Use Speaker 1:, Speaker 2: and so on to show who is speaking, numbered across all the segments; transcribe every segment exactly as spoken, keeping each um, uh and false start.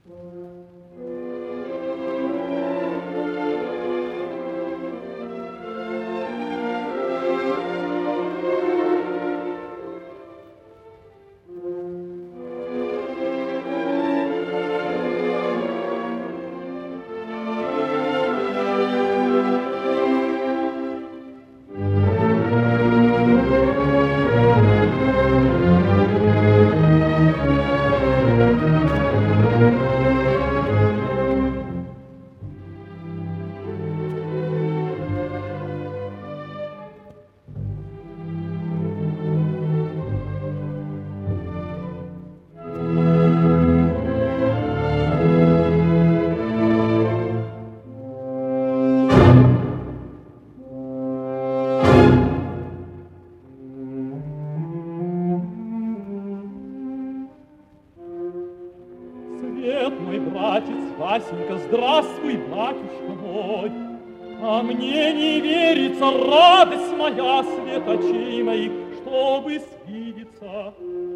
Speaker 1: Васенька, здравствуй, батюшка мой. А мне не верится, радость моя, свет очей моих, чтобы свидеться.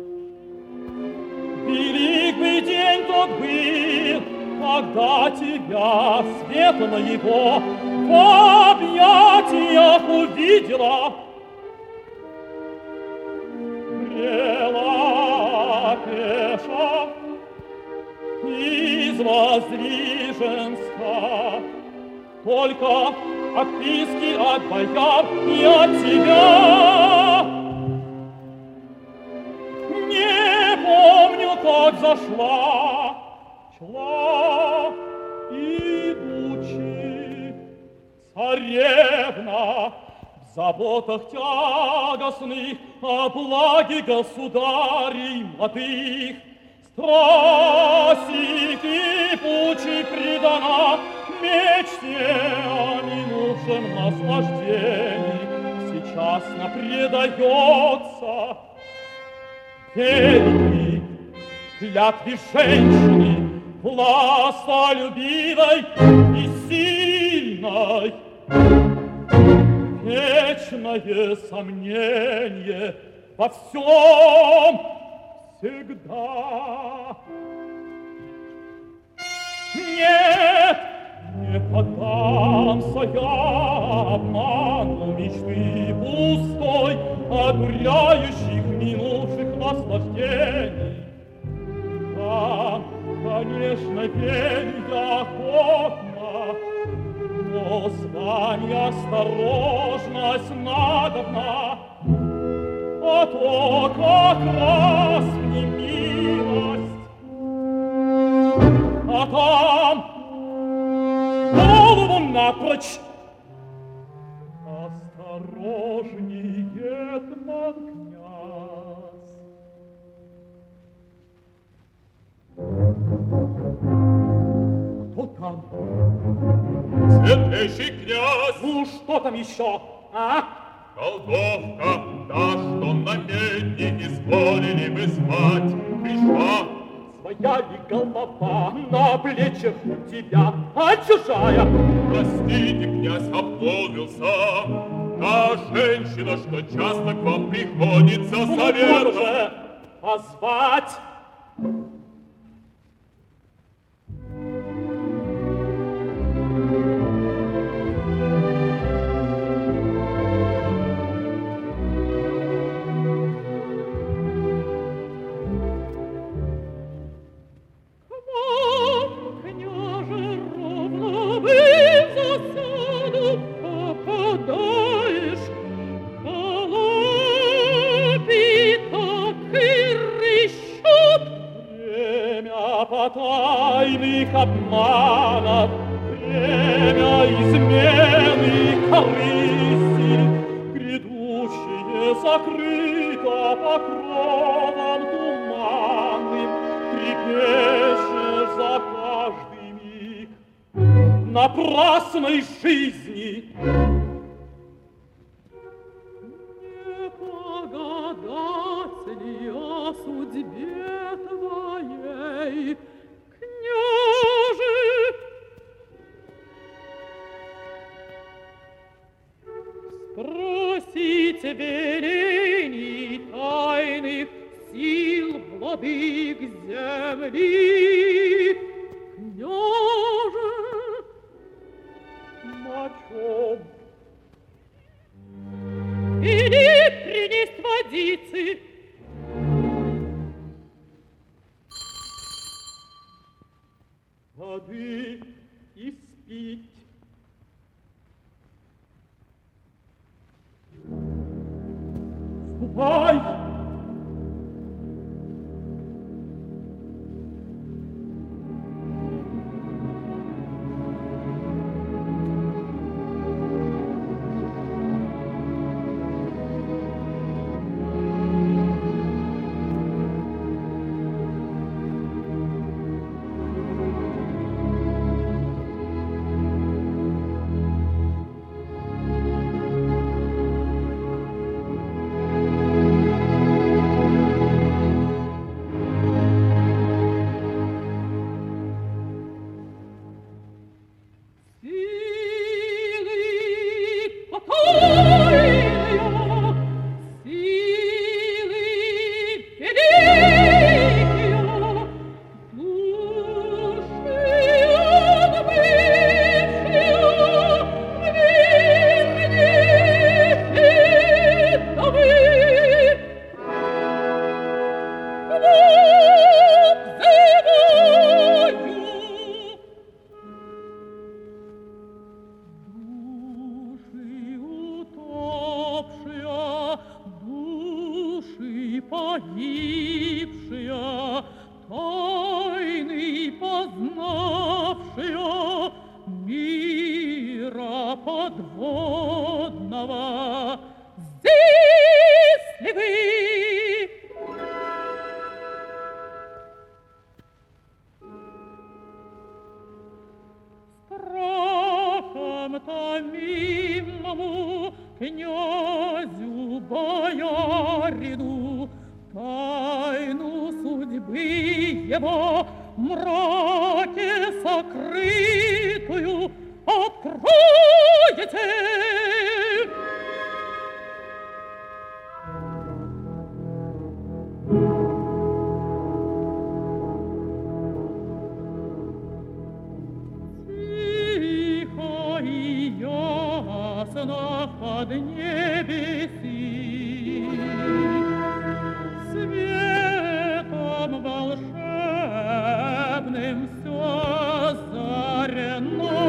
Speaker 1: Велик бы день тот был, когда тебя, света моего, в объятиях увидела. Брела пеша из Воздвиженска, только отписки от бояр и от тебя. Не помню, как зашла, шла, идучи, царевна, в заботах тягостных о благе государей молодых. Страсти кипучей предана мечте о минувшем наслаждении, сейчас предается верной клятве женщины, властолюбивой и сильной. Вечное сомнение во всем всегда. Нет, не поддамся я обману мечты пустой, одуряющих минувших наслаждений. Да, конечно, верю я охотно, но с вами осторожность надобна. А то как раз не милость, а там голову напрочь. Осторожней, гетман князь. Кто там?
Speaker 2: Светлейший князь!
Speaker 1: Ну, что там еще, а?
Speaker 2: Колдовка, та, что на медне изволили бы звать, пришла.
Speaker 1: Своя ли голова на плечах у тебя, а чужая?
Speaker 2: Простите, князь, обмолвился. Та женщина, что часто к вам приходится советом.
Speaker 1: Позвать? Тайных обманов, время измены, корысти, грядущее закрыто покровом туманным, трепещешь за каждый миг напрасной жизни. Не погадать ли о судьбе твоей, княже? Спросить велений тайных сил владык земли, воды испить. Ступай! Погибшая, тайны познавшая мира подводного, здесь ли вы? Страхом томимому князю боярину тайну судьбы его мраке сокрытую откроете. Тихо и ясно под небеси светом волшебным все озарено,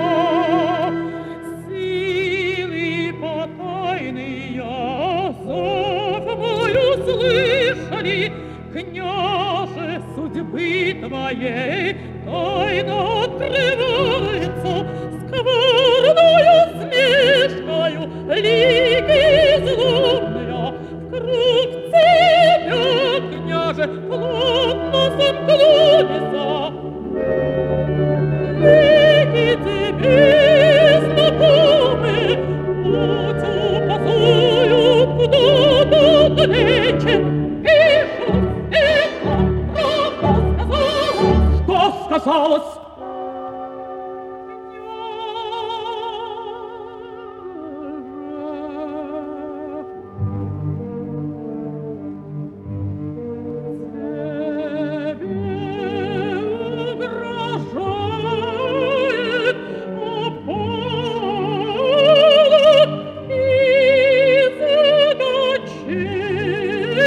Speaker 1: силы потайные зов мой услышали, княже судьбы твоей тайна открывается скверною смешкою, лики злобная вкруг тебя, княже, плотно замкнулись. Лики тебе знакомы, путь указую куда-то далече. Вижу, это правда сказалось. Что сказалось?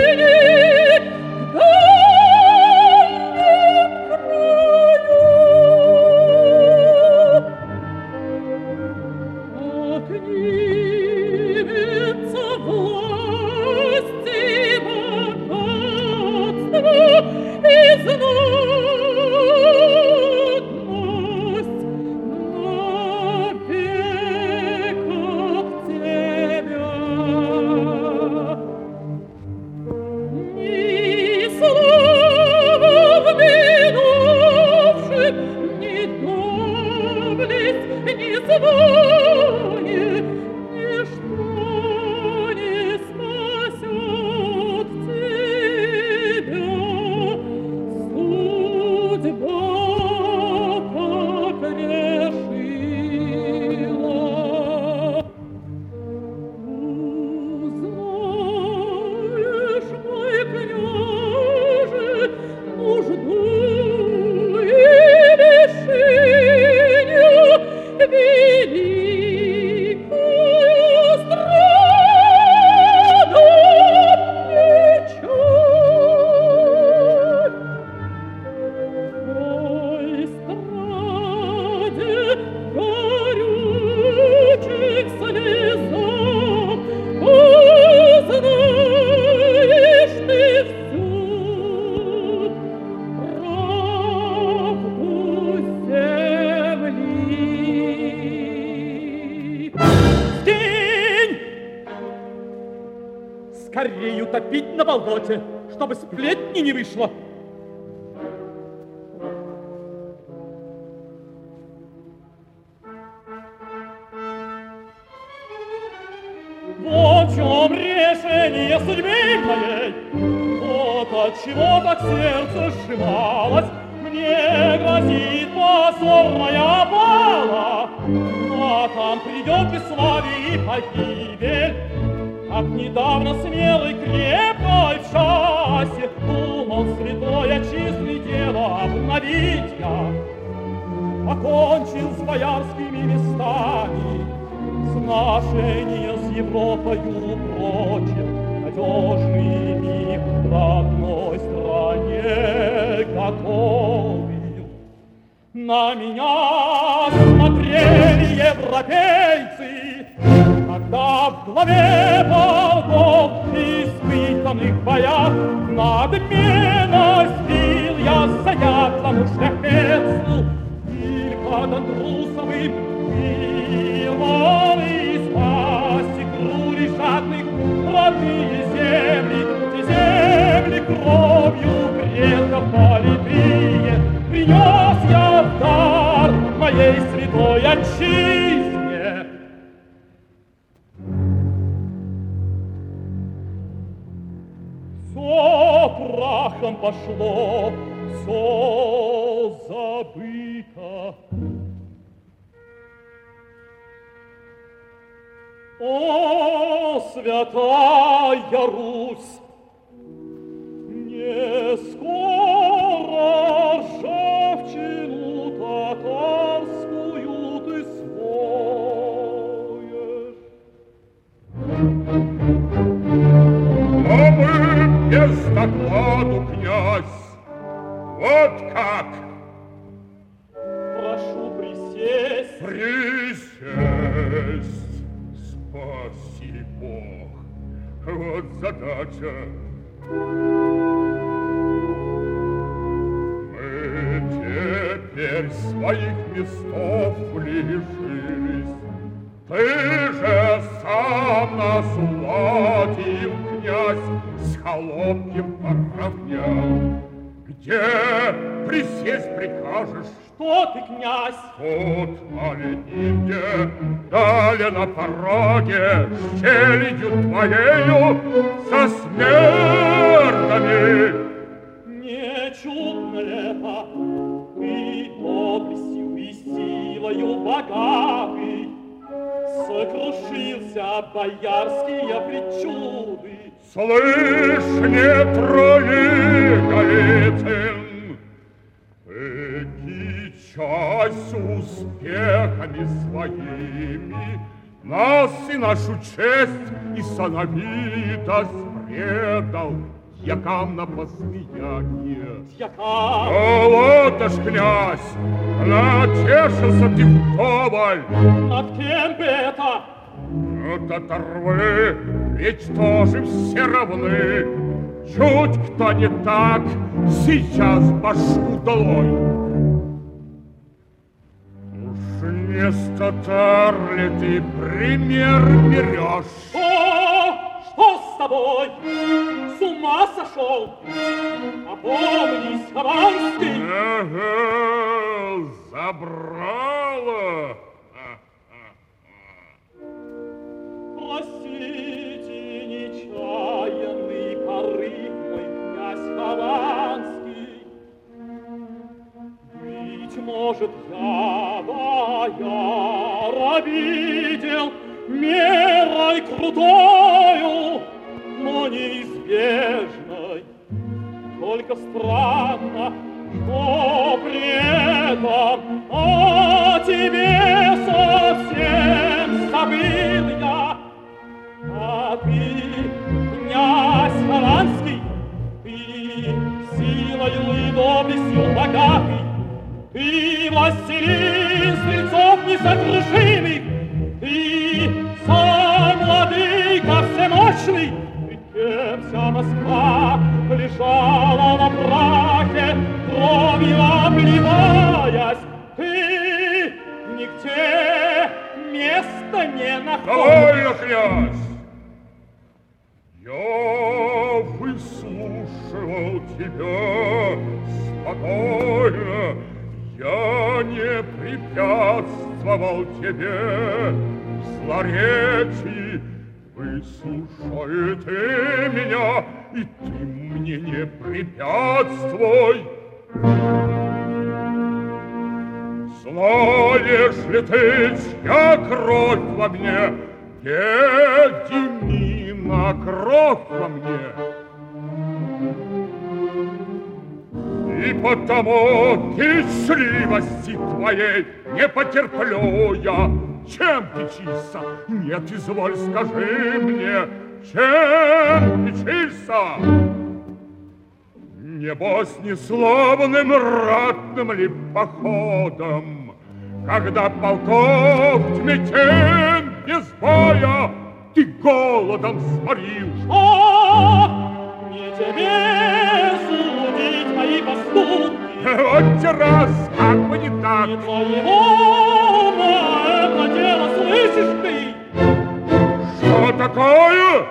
Speaker 3: Краю
Speaker 1: утопить на болоте, чтобы сплетни не вышло. Вот в чем решение судьбы моей. Вот отчего так сердце сжималось. Мне грозит позорная опала, а там придет бесславие и погибель. Как недавно смелый крепкой в часе думал святое чистое дело обновить я. Покончил с боярскими местами, сношения с Европою прочим, надежный миг в родной стране готовил. На меня смотрели европейцы, когда в главе полков испытанных боях надменность бил я заядлому шляхетству, только над трусовым пилом из пасти груди жадных родные земли, те земли кровью предков политые, принес я в дар моей святой отчизне. Все прахом пошло, все забыто. О, святая Русь, не скоро ржавчину татарскую ты смоешь.
Speaker 2: Но мы без докладу, князь, вот как.
Speaker 1: Прошу присесть.
Speaker 2: Присесть. Спаси Бог. Вот задача. Мы теперь своих местов лишились. Ты же сам нас уладил, князь, с холопьем поравнял. Где присесть прикажешь?
Speaker 1: Что ты, князь?
Speaker 2: Тут, оленинье, далее на пороге, щелью твоею со смертными.
Speaker 1: Не чудно ли это? Ты доблестью и силою богатый сокрушился боярские причуды.
Speaker 2: Слышь, не труи, Голицын, часть успехами своими нас и нашу честь и сановитость предал дьякам на возлияние.
Speaker 1: Дьякам?
Speaker 2: Вот аж, князь, натешился ты вдоволь.
Speaker 1: Над кем бы это?
Speaker 2: От оторвы, ведь тоже все равны. Чуть кто не так, сейчас башку долой. Не с татар ли ты пример берешь?
Speaker 1: Что? Что с тобой? С ума сошел? Опомнись, Хованский!
Speaker 2: Ага, забрала.
Speaker 1: Простите, нечаянный порыв мой, князь Хованский. Быть может, я бояра видел мерой крутою, но неизбежной. Только странно, что при этом о тебе совсем забыл я. А ты, князь Хованский, ты силою и доблестью богатый, ты властелин стрельцов несокрушимых, ты сам владыка всемощный. Пред кем вся Москва лежала на прахе, кровью обливаясь, ты нигде места не находишь.
Speaker 2: Довольно, князь! Я не препятствовал тебе в злоречии. Выслушай ты меня, и ты мне не препятствуй. Знаешь ли ты, чья кровь во мне? Гедимина кровь во мне. И потому кичливости твоей не потерплю я. Чем кичишься? Нет, изволь, скажи мне, чем кичишься? Небось, неславным ратным ли походом, когда полков тьметен без боя ты голодом сморил?
Speaker 1: Что? Не тебе судить мои поступки.
Speaker 2: Вот раз, как бы не так.
Speaker 1: Не твоего ума это дело, слышишь ты?
Speaker 2: Что такое?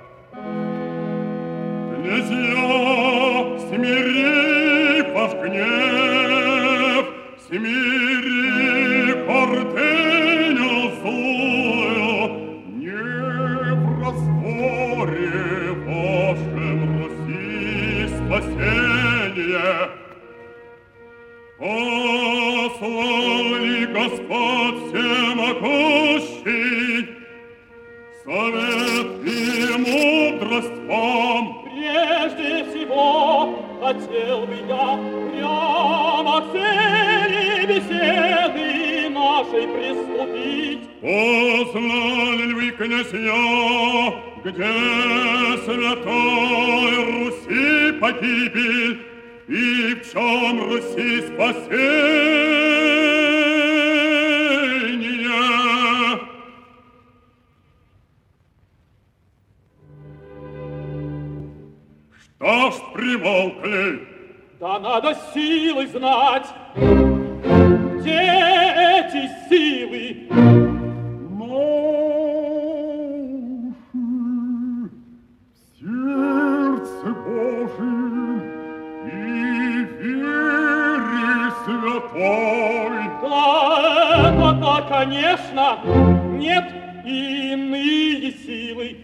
Speaker 3: Князья, смири ваш гнев, смири гордыню злую, не в разборе вашем Руси спасение. Послал ли Господь всемогущий совет и мудрость вам?
Speaker 1: Прежде всего хотел бы я прямо к цели беседы нашей приступить.
Speaker 3: Познали ли вы, князья, где святой Руси погибель и в чем Руси спасение? Что ж примолкли?
Speaker 1: Да надо силы знать. Где эти силы?
Speaker 3: Наши в сердце Божьем и вере святой.
Speaker 1: Да, это-то, конечно, нет иные силы.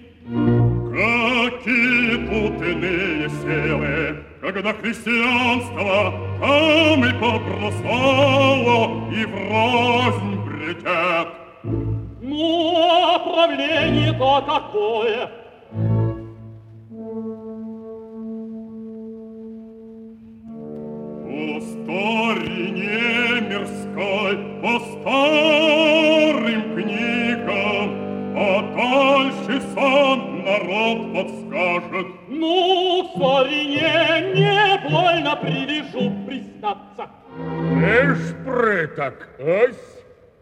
Speaker 3: Какие тут иные силы, когда христианство там и побросало, и врознь бредет?
Speaker 1: Ну, правление-то какое?
Speaker 3: По старине мирской, по старым книгам, а дальше сам народ подскажет.
Speaker 1: Ну, к старине не больно привяжу, признаться.
Speaker 2: Ишь, прыток, ось.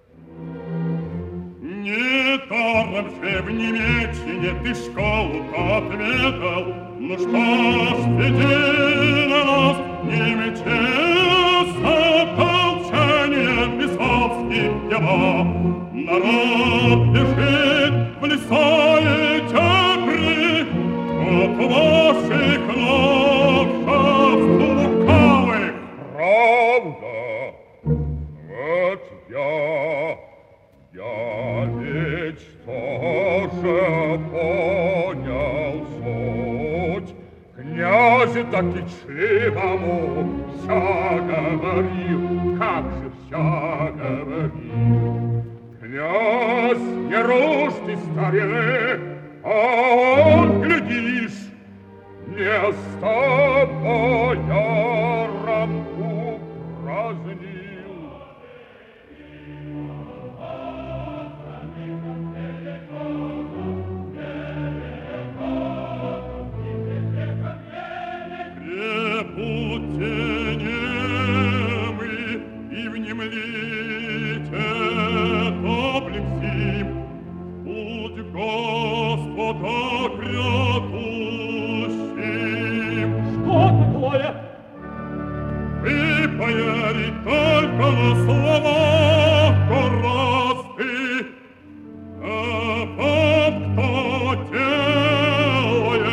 Speaker 3: Недаром же в Немеччине ты школу-то отведал. Ну что ж, веди на нас, немече, ополчение бесовских дела. Народ бежит в леса и дебри от ваших новшеств лукавых.
Speaker 2: Правда, вот я, я ведь тоже понял суть. Князю так кичливому вся говорил, как же вся говорил. Князь не русский старины, а он, глядишь, место боярам упразднил.
Speaker 3: Будьте немы и внемлите топлем сим, будь Господа грядущим.
Speaker 1: Что такое?
Speaker 3: Вы, бояре, только на словах гораздо, а вам кто делает?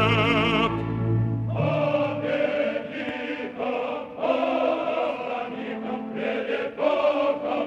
Speaker 1: Что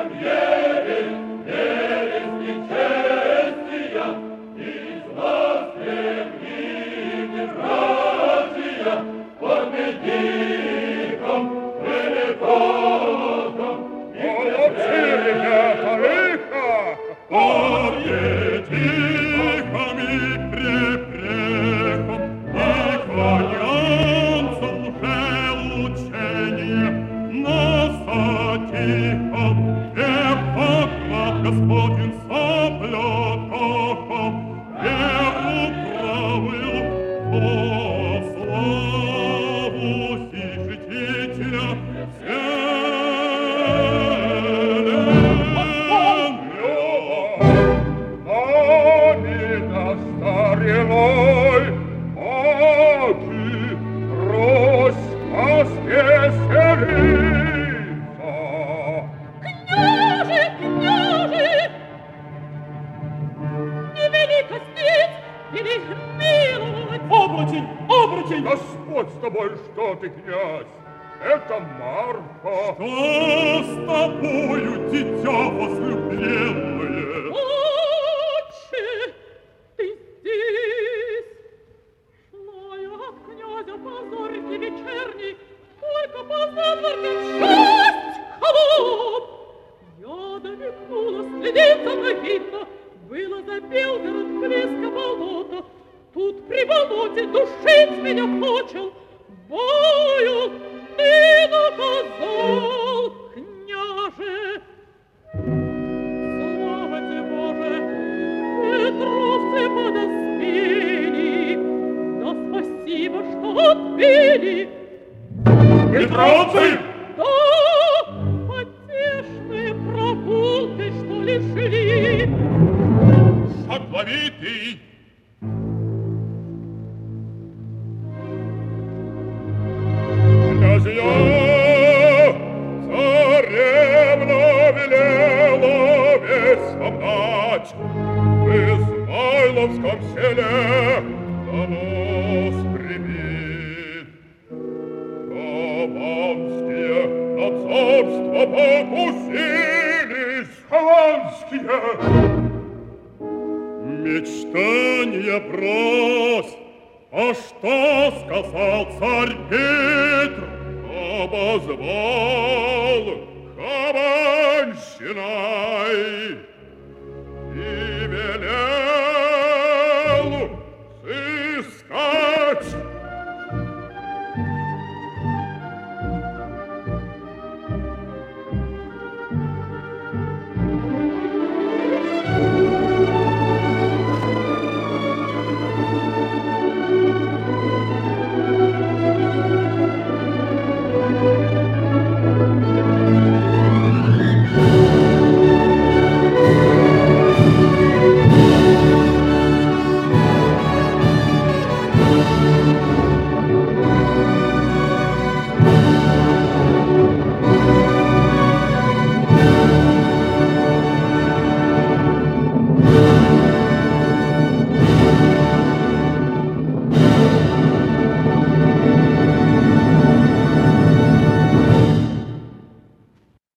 Speaker 2: Господь с тобой, что ты, князь? Это Марфа.
Speaker 3: Что с тобою, дитя возлюбленное?
Speaker 1: Отче, ты здесь. Шла я от князя позорки вечерней, только по задворке шесть холоп. Я домикнула, следиться видно, было за Белгород близко болото. Тут при болоте душить меня почел, бою ты наказал, княже. Слава тебе, Боже, петровцы подоспели, да спасибо, что отбили.
Speaker 3: Петровцы?
Speaker 1: Да, потешные прогулки, что ли, шли.
Speaker 3: Шагловитый.
Speaker 2: Князья, царевна велела весть обнать, в Измайловском селе донос примит. Хованские на царство покусились, Хованские!
Speaker 3: Мечтания брось, а что сказал царь Петр? Обозвал Хованщиной и велел